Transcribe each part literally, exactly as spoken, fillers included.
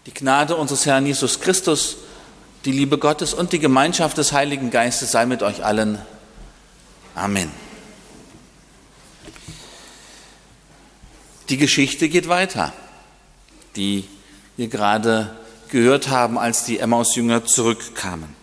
Die Gnade unseres Herrn Jesus Christus, die Liebe Gottes und die Gemeinschaft des Heiligen Geistes sei mit euch allen. Amen. Die Geschichte geht weiter, die wir gerade gehört haben, als die Emmaus-Jünger zurückkamen.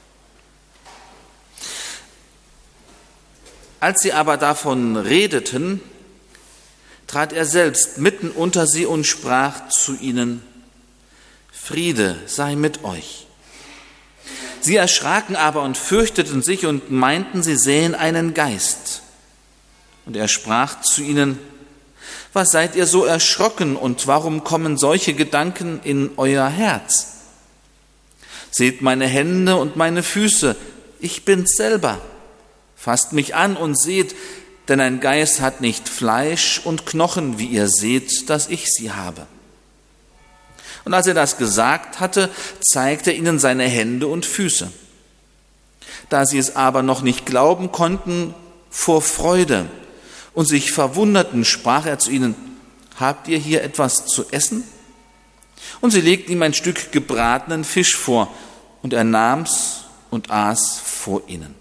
Als sie aber davon redeten, trat er selbst mitten unter sie und sprach zu ihnen: Friede sei mit euch. Sie erschraken aber und fürchteten sich und meinten, sie sähen einen Geist. Und er sprach zu ihnen: Was seid ihr so erschrocken und warum kommen solche Gedanken in euer Herz? Seht meine Hände und meine Füße, ich bin's selber. Fasst mich an und seht, denn ein Geist hat nicht Fleisch und Knochen, wie ihr seht, dass ich sie habe. Und als er das gesagt hatte, zeigte er ihnen seine Hände und Füße. Da sie es aber noch nicht glauben konnten vor Freude und sich verwunderten, sprach er zu ihnen: Habt ihr hier etwas zu essen? Und sie legten ihm ein Stück gebratenen Fisch vor, und er nahm's und aß vor ihnen.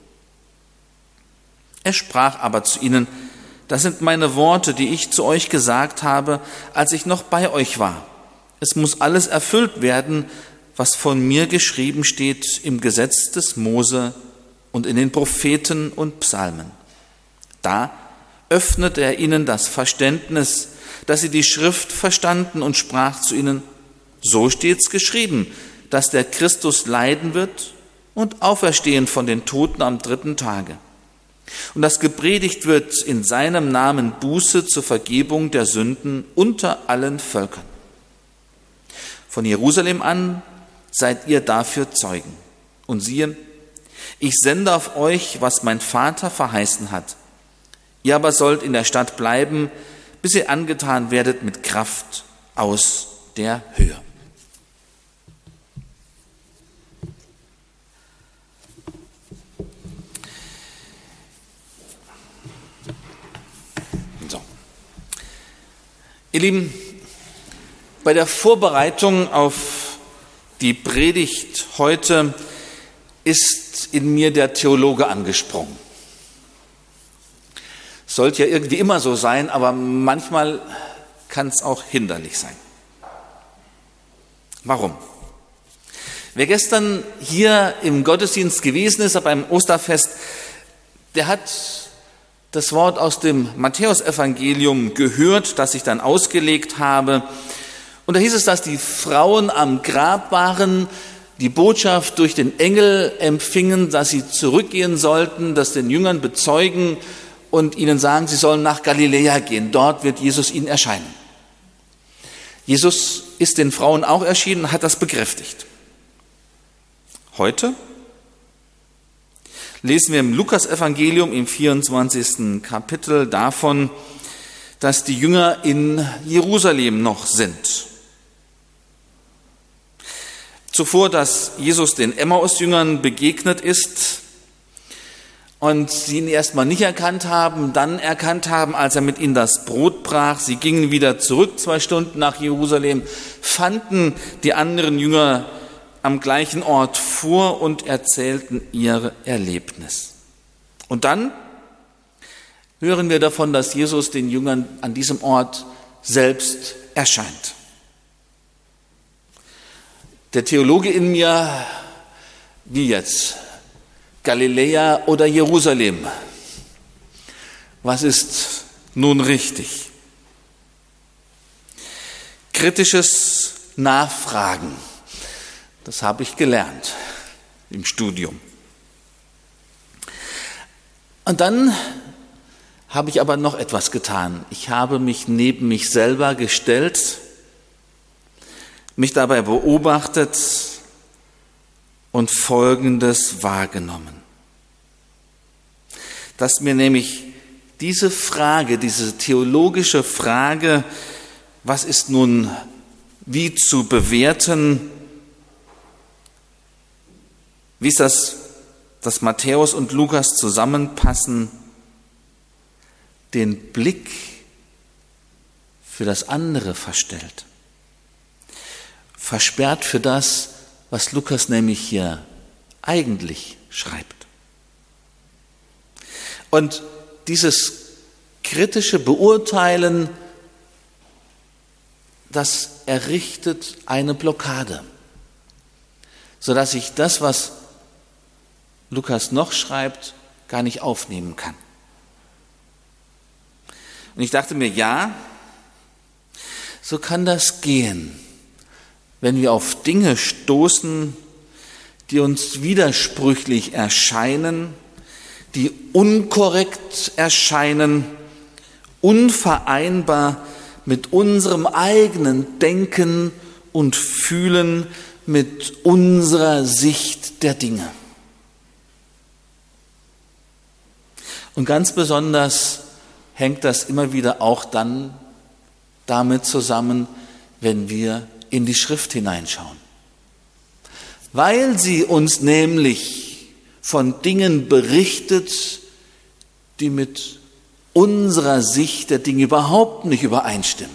Er sprach aber zu ihnen: Das sind meine Worte, die ich zu euch gesagt habe, als ich noch bei euch war. Es muss alles erfüllt werden, was von mir geschrieben steht im Gesetz des Mose und in den Propheten und Psalmen. Da öffnete er ihnen das Verständnis, dass sie die Schrift verstanden, und sprach zu ihnen: So steht's geschrieben, dass der Christus leiden wird und auferstehen von den Toten am dritten Tage. Und dass gepredigt wird in seinem Namen Buße zur Vergebung der Sünden unter allen Völkern. Von Jerusalem an seid ihr dafür Zeugen. Und siehe, ich sende auf euch, was mein Vater verheißen hat. Ihr aber sollt in der Stadt bleiben, bis ihr angetan werdet mit Kraft aus der Höhe. So. Ihr Lieben, bei der Vorbereitung auf die Predigt heute ist in mir der Theologe angesprungen. Sollte ja irgendwie immer so sein, aber manchmal kann es auch hinderlich sein. Warum? Wer gestern hier im Gottesdienst gewesen ist, beim Osterfest, der hat das Wort aus dem Matthäusevangelium gehört, das ich dann ausgelegt habe. Und da hieß es, dass die Frauen am Grab waren, die Botschaft durch den Engel empfingen, dass sie zurückgehen sollten, das den Jüngern bezeugen und ihnen sagen, sie sollen nach Galiläa gehen. Dort wird Jesus ihnen erscheinen. Jesus ist den Frauen auch erschienen und hat das bekräftigt. Heute lesen wir im Lukasevangelium im vierundzwanzigsten Kapitel davon, dass die Jünger in Jerusalem noch sind. Zuvor, dass Jesus den Emmaus-Jüngern begegnet ist und sie ihn erstmal nicht erkannt haben, dann erkannt haben, als er mit ihnen das Brot brach. Sie gingen wieder zurück, zwei Stunden nach Jerusalem, fanden die anderen Jünger am gleichen Ort vor und erzählten ihr Erlebnis. Und dann hören wir davon, dass Jesus den Jüngern an diesem Ort selbst erscheint. Der Theologe in mir, wie jetzt? Galiläa oder Jerusalem? Was ist nun richtig? Kritisches Nachfragen, das habe ich gelernt im Studium. Und dann habe ich aber noch etwas getan. Ich habe mich neben mich selber gestellt, mich dabei beobachtet und Folgendes wahrgenommen. Dass mir nämlich diese Frage, diese theologische Frage, was ist nun wie zu bewerten, wie ist das, dass Matthäus und Lukas zusammenpassen, den Blick für das andere verstellt. versperrt für das, was Lukas nämlich hier eigentlich schreibt. Und dieses kritische Beurteilen, das errichtet eine Blockade, sodass ich das, was Lukas noch schreibt, gar nicht aufnehmen kann. Und ich dachte mir, ja, so kann das gehen, wenn wir auf Dinge stoßen, die uns widersprüchlich erscheinen, die unkorrekt erscheinen, unvereinbar mit unserem eigenen Denken und Fühlen, mit unserer Sicht der Dinge. Und ganz besonders hängt das immer wieder auch dann damit zusammen, wenn wir in die Schrift hineinschauen. Weil sie uns nämlich von Dingen berichtet, die mit unserer Sicht der Dinge überhaupt nicht übereinstimmen.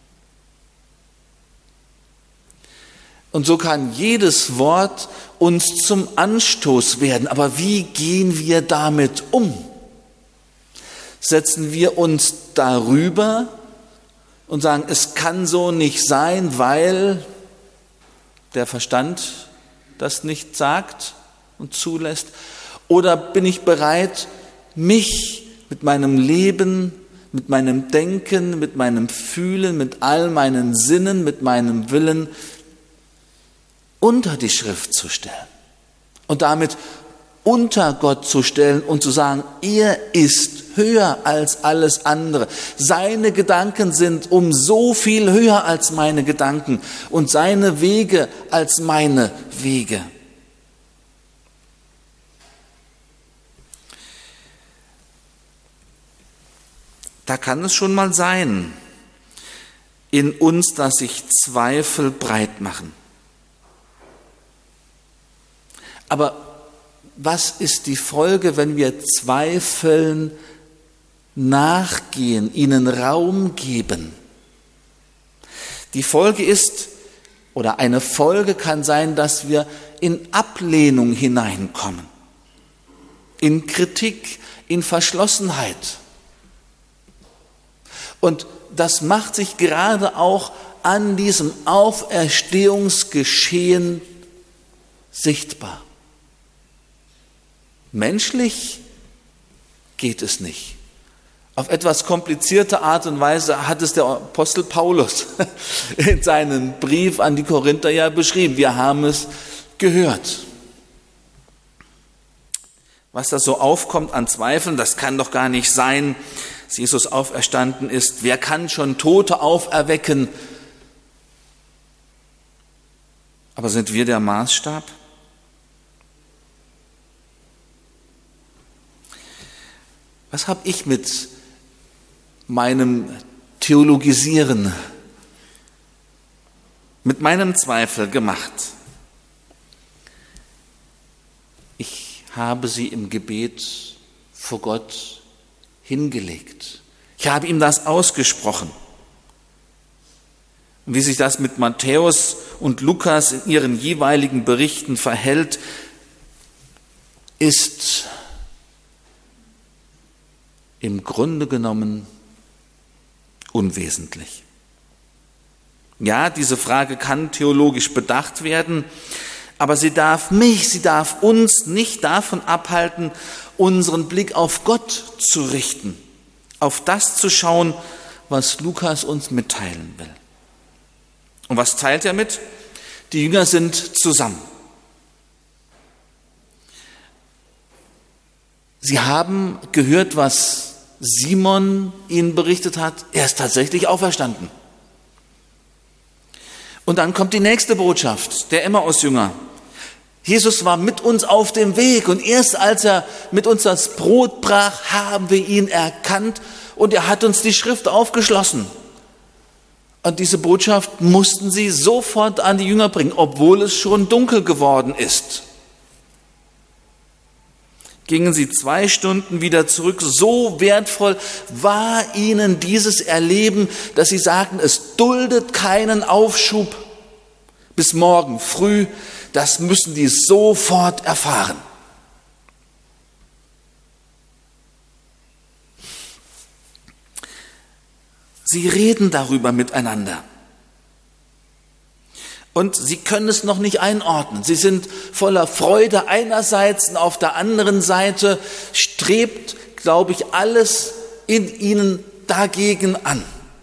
Und so kann jedes Wort uns zum Anstoß werden. Aber wie gehen wir damit um? Setzen wir uns darüber und sagen, es kann so nicht sein, weil der Verstand das nicht sagt und zulässt? Oder bin ich bereit, mich mit meinem Leben, mit meinem Denken, mit meinem Fühlen, mit all meinen Sinnen, mit meinem Willen unter die Schrift zu stellen und damit unter Gott zu stellen und zu sagen, er ist höher als alles andere. Seine Gedanken sind um so viel höher als meine Gedanken und seine Wege als meine Wege. Da kann es schon mal sein in uns, dass sich Zweifel breit machen. Aber was ist die Folge, wenn wir Zweifeln nachgehen, ihnen Raum geben? Die Folge ist, oder eine Folge kann sein, dass wir in Ablehnung hineinkommen, in Kritik, in Verschlossenheit. Und das macht sich gerade auch an diesem Auferstehungsgeschehen sichtbar. Menschlich geht es nicht. Auf etwas komplizierte Art und Weise hat es der Apostel Paulus in seinem Brief an die Korinther ja beschrieben. Wir haben es gehört. Was da so aufkommt an Zweifeln, das kann doch gar nicht sein, dass Jesus auferstanden ist. Wer kann schon Tote auferwecken? Aber sind wir der Maßstab? Was habe ich mit meinem Theologisieren, mit meinem Zweifel gemacht? Ich habe sie im Gebet vor Gott hingelegt. Ich habe ihm das ausgesprochen. Und wie sich das mit Matthäus und Lukas in ihren jeweiligen Berichten verhält, ist im Grunde genommen unwesentlich. Ja, diese Frage kann theologisch bedacht werden, aber sie darf mich, sie darf uns nicht davon abhalten, unseren Blick auf Gott zu richten, auf das zu schauen, was Lukas uns mitteilen will. Und was teilt er mit? Die Jünger sind zusammen. Sie haben gehört, was Simon ihnen berichtet hat. Er ist tatsächlich auferstanden. Und dann kommt die nächste Botschaft, der Emmaus-Jünger. Jesus war mit uns auf dem Weg und erst als er mit uns das Brot brach, haben wir ihn erkannt und er hat uns die Schrift aufgeschlossen. Und diese Botschaft mussten sie sofort an die Jünger bringen, obwohl es schon dunkel geworden ist. Gingen sie zwei Stunden wieder zurück. So wertvoll war ihnen dieses Erleben, dass sie sagten, es duldet keinen Aufschub. bis morgen früh, das müssen die sofort erfahren. Sie reden darüber miteinander. Und sie können es noch nicht einordnen. Sie sind voller Freude einerseits und auf der anderen Seite strebt, glaube ich, alles in ihnen dagegen an.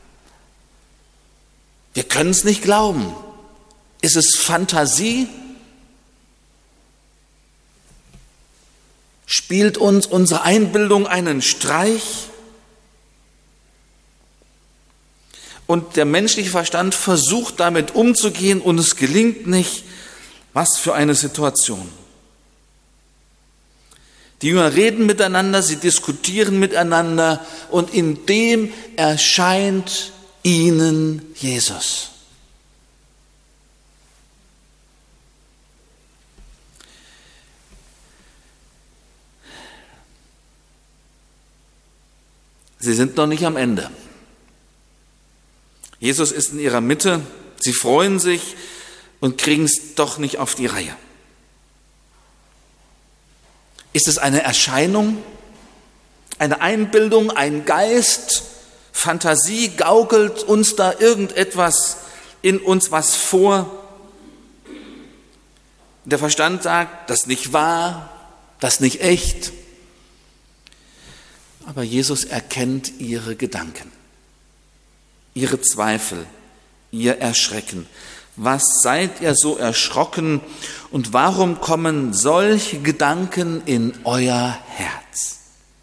Wir können es nicht glauben. Ist es Fantasie? Spielt uns unsere Einbildung einen Streich? Und der menschliche Verstand versucht damit umzugehen und es gelingt nicht. Was für eine Situation. Die Jünger reden miteinander, sie diskutieren miteinander und in dem erscheint ihnen Jesus. Sie sind noch nicht am Ende. Jesus ist in ihrer Mitte, sie freuen sich und kriegen es doch nicht auf die Reihe. Ist es eine Erscheinung, eine Einbildung, ein Geist, Fantasie, gaukelt uns da irgendetwas in uns was vor? Der Verstand sagt, das ist nicht wahr, das ist nicht echt. Aber Jesus erkennt ihre Gedanken. Ihre Zweifel, ihr Erschrecken. Was seid ihr so erschrocken und warum kommen solche Gedanken in euer Herz?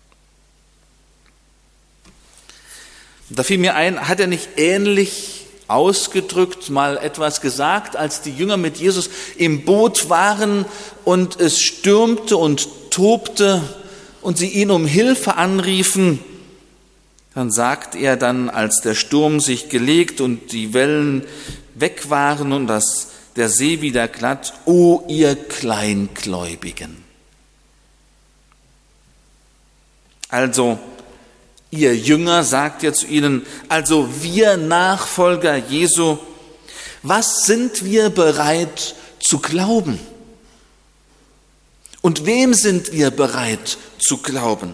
Und da fiel mir ein, hat er nicht ähnlich ausgedrückt, mal etwas gesagt, als die Jünger mit Jesus im Boot waren und es stürmte und tobte und sie ihn um Hilfe anriefen? Dann sagt er dann, als der Sturm sich gelegt und die Wellen weg waren und das, der See wieder glatt, o ihr Kleingläubigen. Also, ihr Jünger, sagt er zu ihnen, also wir Nachfolger Jesu, was sind wir bereit zu glauben? Und wem sind wir bereit zu glauben?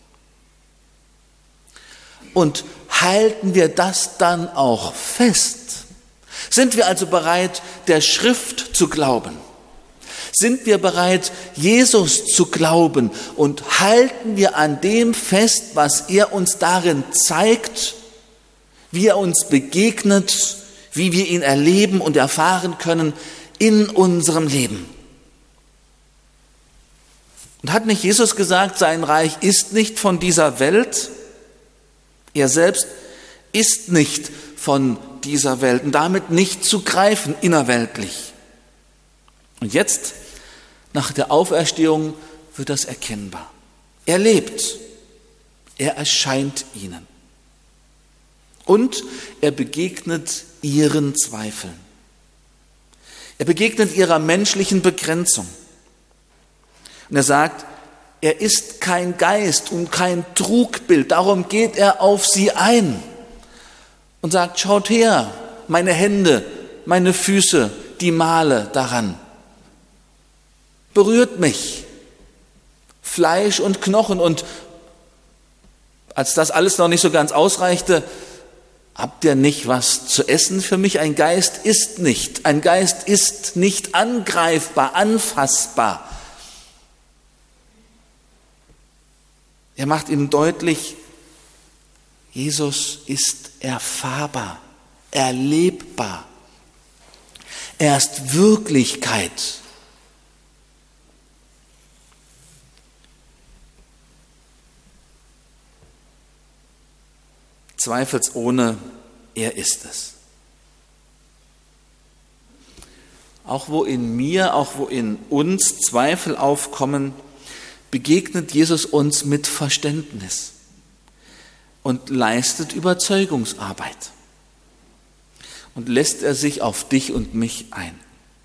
Und halten wir das dann auch fest? Sind wir also bereit, der Schrift zu glauben? Sind wir bereit, Jesus zu glauben? Und halten wir an dem fest, was er uns darin zeigt, wie er uns begegnet, wie wir ihn erleben und erfahren können in unserem Leben? Und hat nicht Jesus gesagt, sein Reich ist nicht von dieser Welt? Er selbst ist nicht von dieser Welt und damit nicht zu greifen innerweltlich. Und jetzt, nach der Auferstehung, wird das erkennbar. Er lebt, er erscheint ihnen und er begegnet ihren Zweifeln. Er begegnet ihrer menschlichen Begrenzung. Und er sagt, er ist kein Geist und kein Trugbild, darum geht er auf sie ein und sagt, schaut her, meine Hände, meine Füße, die Male daran. Berührt mich, Fleisch und Knochen. Und als das alles noch nicht so ganz ausreichte, habt ihr nicht was zu essen für mich? Ein Geist ist nicht, ein Geist ist nicht angreifbar, anfassbar. Er macht ihnen deutlich, Jesus ist erfahrbar, erlebbar. Er ist Wirklichkeit. Zweifelsohne, er ist es. Auch wo in mir, auch wo in uns Zweifel aufkommen, begegnet Jesus uns mit Verständnis und leistet Überzeugungsarbeit. Und lässt er sich auf dich und mich ein.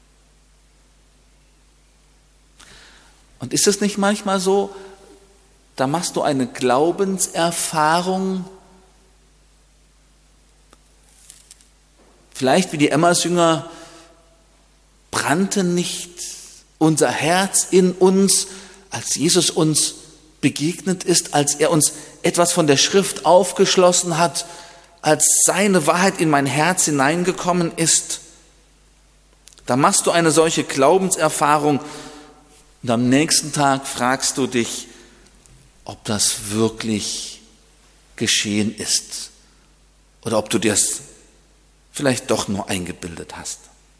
Und ist es nicht manchmal so, da machst du eine Glaubenserfahrung, vielleicht wie die Emmausjünger, brannte nicht unser Herz in uns, als Jesus uns begegnet ist, als er uns etwas von der Schrift aufgeschlossen hat, als seine Wahrheit in mein Herz hineingekommen ist? Da machst du eine solche Glaubenserfahrung und am nächsten Tag fragst du dich, ob das wirklich geschehen ist oder ob du dir es vielleicht doch nur eingebildet hast.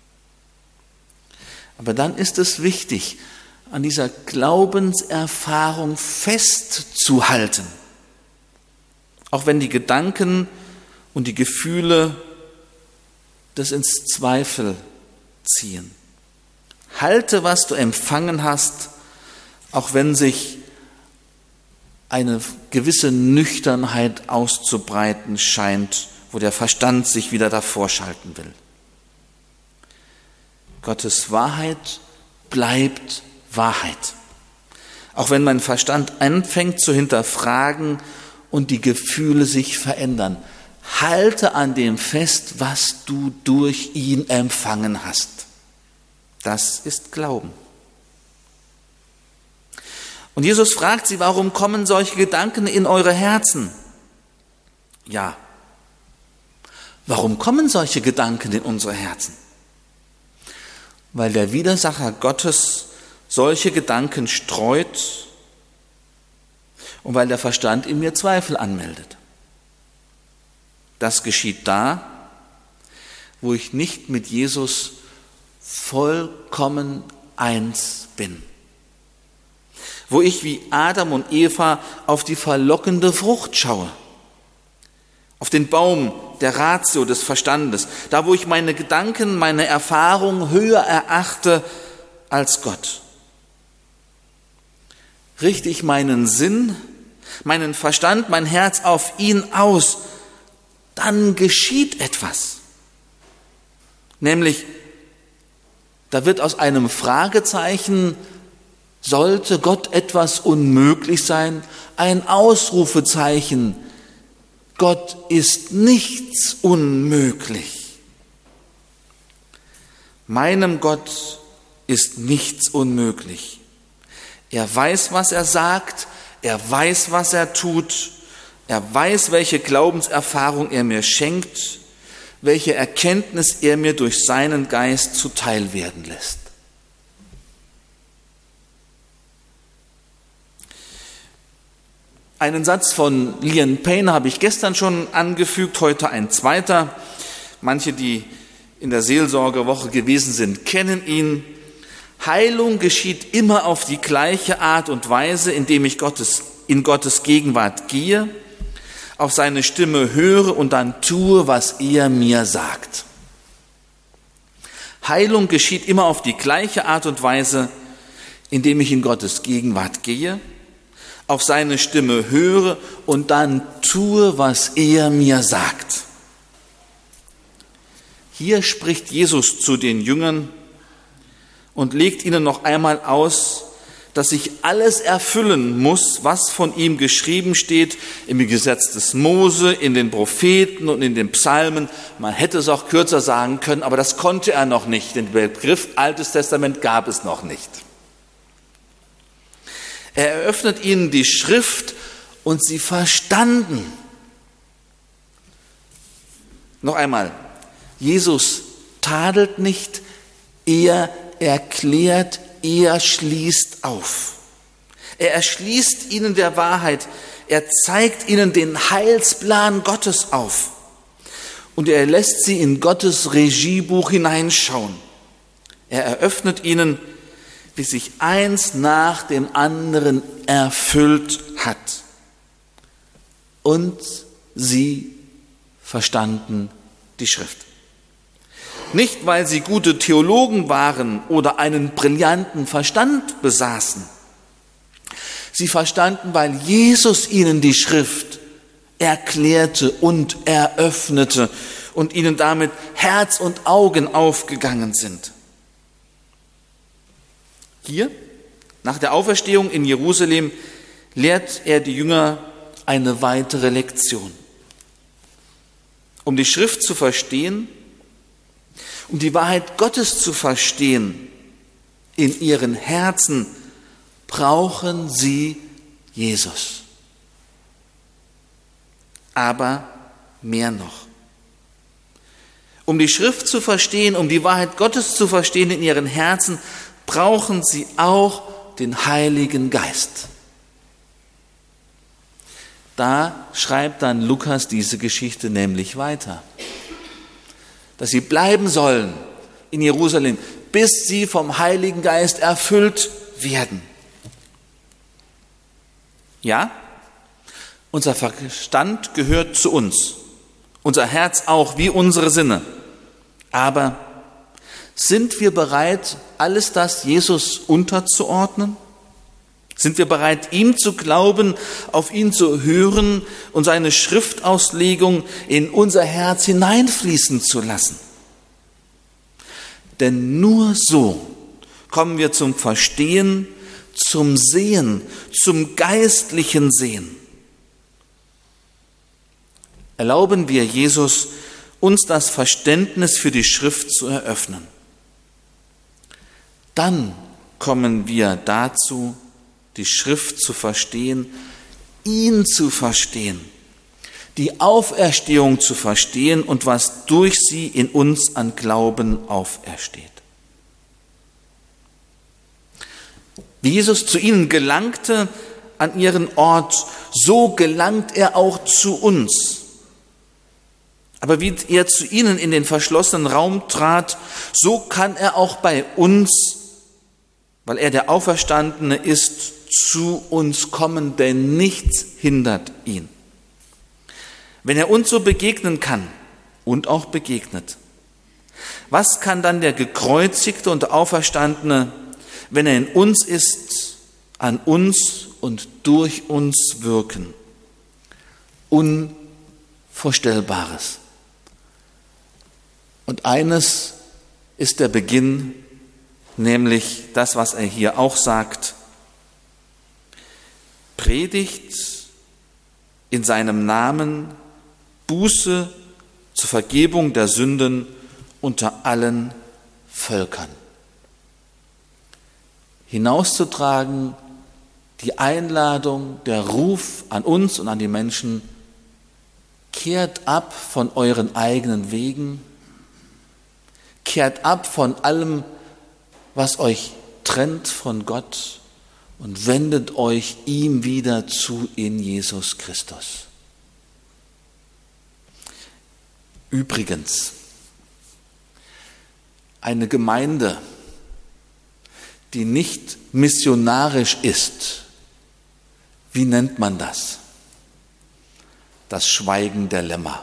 Aber dann ist es wichtig, an dieser Glaubenserfahrung festzuhalten, auch wenn die Gedanken und die Gefühle das ins Zweifel ziehen. Halte, was du empfangen hast, auch wenn sich eine gewisse Nüchternheit auszubreiten scheint, wo der Verstand sich wieder davor schalten will. Gottes Wahrheit bleibt Wahrheit. Auch wenn mein Verstand anfängt zu hinterfragen und die Gefühle sich verändern. Halte an dem fest, was du durch ihn empfangen hast. Das ist Glauben. Und Jesus fragt sie, warum kommen solche Gedanken in eure Herzen? Ja, warum kommen solche Gedanken in unsere Herzen? Weil der Widersacher Gottes solche Gedanken streut und weil der Verstand in mir Zweifel anmeldet. Das geschieht da, wo ich nicht mit Jesus vollkommen eins bin. Wo ich wie Adam und Eva auf die verlockende Frucht schaue, auf den Baum der Ratio, des Verstandes, da wo ich meine Gedanken, meine Erfahrung höher erachte als Gott. Richte ich meinen Sinn, meinen Verstand, mein Herz auf ihn aus, dann geschieht etwas. Nämlich, da wird aus einem Fragezeichen, sollte Gott etwas unmöglich sein, ein Ausrufezeichen, Gott ist nichts unmöglich. Meinem Gott ist nichts unmöglich. Er weiß, was er sagt, er weiß, was er tut, er weiß, welche Glaubenserfahrung er mir schenkt, welche Erkenntnis er mir durch seinen Geist zuteil werden lässt. Einen Satz von Leon Payne habe ich gestern schon angefügt, heute ein zweiter. Manche, die in der Seelsorgewoche gewesen sind, kennen ihn. Heilung geschieht immer auf die gleiche Art und Weise, indem ich Gottes, in Gottes Gegenwart gehe, auf seine Stimme höre und dann tue, was er mir sagt. Heilung geschieht immer auf die gleiche Art und Weise, indem ich in Gottes Gegenwart gehe, auf seine Stimme höre und dann tue, was er mir sagt. Hier spricht Jesus zu den Jüngern und legt ihnen noch einmal aus, dass sich alles erfüllen muss, was von ihm geschrieben steht im Gesetz des Mose, in den Propheten und in den Psalmen. Man hätte es auch kürzer sagen können, aber das konnte er noch nicht. Den Begriff Altes Testament gab es noch nicht. Er eröffnet ihnen die Schrift und sie verstanden. Noch einmal, Jesus tadelt nicht, er erklärt, er schließt auf. Er erschließt ihnen der Wahrheit, er zeigt ihnen den Heilsplan Gottes auf und er lässt sie in Gottes Regiebuch hineinschauen. Er eröffnet ihnen, wie sich eins nach dem anderen erfüllt hat. Und sie verstanden die Schrift. Nicht, weil sie gute Theologen waren oder einen brillanten Verstand besaßen. Sie verstanden, weil Jesus ihnen die Schrift erklärte und eröffnete und ihnen damit Herz und Augen aufgegangen sind. Hier, nach der Auferstehung in Jerusalem, lehrt er die Jünger eine weitere Lektion. Um die Schrift zu verstehen, um die Wahrheit Gottes zu verstehen in ihren Herzen, brauchen sie Jesus. Aber mehr noch. Um die Schrift zu verstehen, um die Wahrheit Gottes zu verstehen in ihren Herzen, brauchen sie auch den Heiligen Geist. Da schreibt dann Lukas diese Geschichte nämlich weiter, dass sie bleiben sollen in Jerusalem, bis sie vom Heiligen Geist erfüllt werden. Ja, unser Verstand gehört zu uns, unser Herz auch, wie unsere Sinne. Aber sind wir bereit, alles das Jesus unterzuordnen? Sind wir bereit, ihm zu glauben, auf ihn zu hören und seine Schriftauslegung in unser Herz hineinfließen zu lassen? Denn nur so kommen wir zum Verstehen, zum Sehen, zum geistlichen Sehen. Erlauben wir Jesus, uns das Verständnis für die Schrift zu eröffnen. Dann kommen wir dazu, die Schrift zu verstehen, ihn zu verstehen, die Auferstehung zu verstehen und was durch sie in uns an Glauben aufersteht. Wie Jesus zu ihnen gelangte an ihren Ort, so gelangt er auch zu uns. Aber wie er zu ihnen in den verschlossenen Raum trat, so kann er auch bei uns, weil er der Auferstandene ist, zu uns kommen, denn nichts hindert ihn. Wenn er uns so begegnen kann und auch begegnet, was kann dann der gekreuzigte und Auferstandene, wenn er in uns ist, an uns und durch uns wirken? Unvorstellbares. Und eines ist der Beginn, nämlich das, was er hier auch sagt: Predigt in seinem Namen Buße zur Vergebung der Sünden unter allen Völkern. Hinauszutragen die Einladung, der Ruf an uns und an die Menschen: Kehrt ab von euren eigenen Wegen, kehrt ab von allem, was euch trennt von Gott, und wendet euch ihm wieder zu in Jesus Christus. Übrigens, eine Gemeinde, die nicht missionarisch ist, wie nennt man das? Das Schweigen der Lämmer.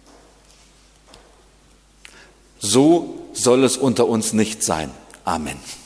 So soll es unter uns nicht sein. Amen.